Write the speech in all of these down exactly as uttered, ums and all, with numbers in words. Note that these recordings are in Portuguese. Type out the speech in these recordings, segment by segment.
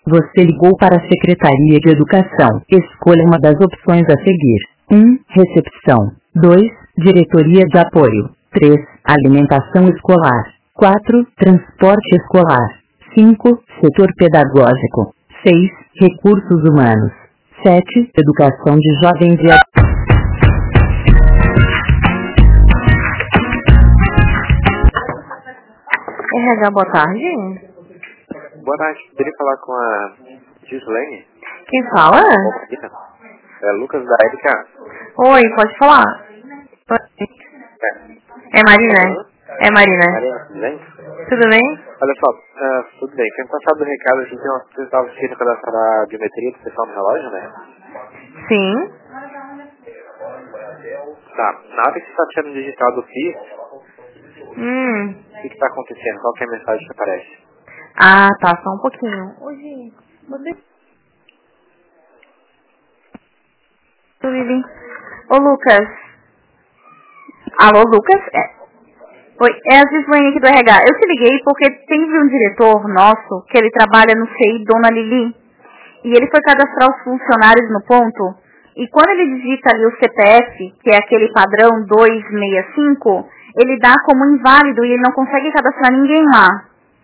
Você ligou para a Secretaria de Educação. Escolha uma das opções a seguir. um. Recepção. dois. Diretoria de Apoio. três. Alimentação escolar. quatro. Transporte escolar. cinco. Setor pedagógico. seis. Recursos humanos. sete. Educação de jovens e adultos. R H, boa tarde. Boa tarde, poderia falar com a Gislene? Quem fala? É Lucas da Erika. Oi, pode falar. É, É Marina? É Marina. Marina, tudo bem? Tudo bem? Olha só, uh, tudo bem. Tinha passado o recado, a gente tem uma precisava de cadastrar a biometria do pessoal no relógio, né? Sim. Tá, na hora que você está tirando o digital do F I S, Hum. o que está acontecendo? Qual que é a mensagem que aparece? Ah, tá, só um pouquinho. Hoje, você... Ô, Vivi. Ô, Lucas. Alô, Lucas? É. Oi, é a Gislaine aqui do R H. Eu te liguei porque tem um diretor nosso que ele trabalha no C I Dona Lili. E ele foi cadastrar os funcionários no ponto. E quando ele digita ali o C P F, que é aquele padrão dois seis cinco, ele dá como inválido e ele não consegue cadastrar ninguém lá.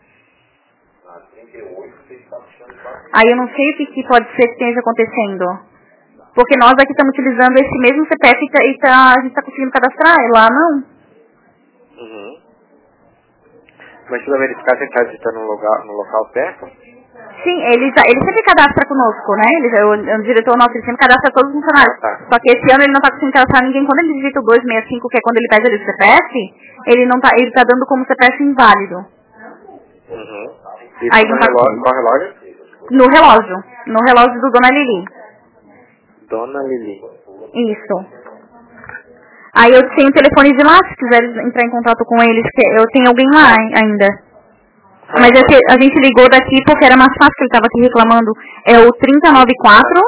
Aí eu não sei o que, que pode ser que esteja acontecendo. Porque nós aqui estamos utilizando esse mesmo C P F e, tá, e tá, a gente está conseguindo cadastrar, e lá não. Uhum. Mas você vai verificar se ele está digitando no local, no local certo? Sim, ele, já, ele sempre cadastra conosco, né? Ele, o, o diretor nosso, ele sempre cadastra todos os funcionários. Ah, tá. Só que esse ano ele não está conseguindo cadastrar ninguém. Quando ele digita o dois seis cinco, que é quando ele pede ali o C P F, ele não tá, ele tá dando como C P F inválido. Uhum. Isso Aí no não tá relógio, qual relógio? No relógio. No relógio do Dona Lili. Dona Lili. Isso. Aí eu tenho o telefone de lá, se quiser entrar em contato com eles, que eu tenho alguém lá ainda. Mas esse, a gente ligou daqui porque era mais fácil, que ele estava aqui reclamando. É o trinta e nove quatro,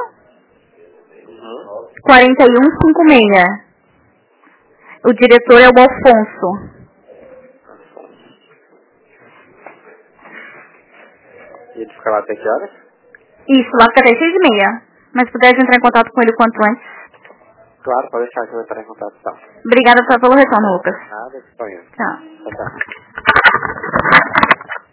quarenta e um cinquenta e seis. O diretor é o Alfonso. E ele fica lá até que horas? Isso, lá fica até seis e meia. Mas se puder entrar em contato com ele o quanto antes. Claro, pode deixar que eu vou entrar em contato, tá? Obrigada pelo retorno, Lucas. Nada, disponha. Tchau. Tá, tá.